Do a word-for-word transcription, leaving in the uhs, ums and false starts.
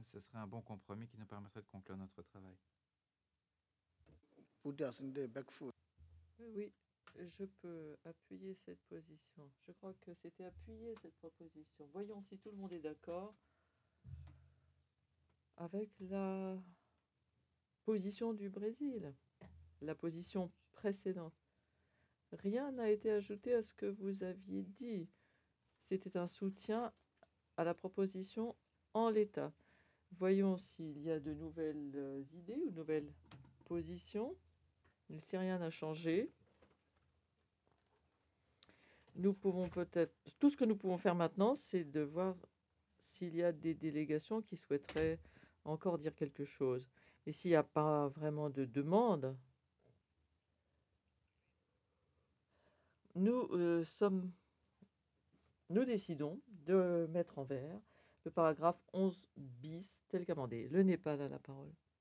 ce serait un bon compromis qui nous permettrait de conclure notre travail. Oui, je peux appuyer cette position. Je crois que c'était appuyer cette proposition. Voyons si tout le monde est d'accord avec la position du Brésil, la position précédente. Rien n'a été ajouté à ce que vous aviez dit. C'était un soutien à la proposition en l'état. Voyons s'il y a de nouvelles euh, idées ou de nouvelles positions. Si rien n'a changé, nous pouvons peut-être... Tout ce que nous pouvons faire maintenant, c'est de voir s'il y a des délégations qui souhaiteraient encore dire quelque chose. Mais s'il n'y a pas vraiment de demande, nous euh, sommes... Nous décidons de mettre en vert le paragraphe onze bis tel qu'amendé. Le Népal a la parole.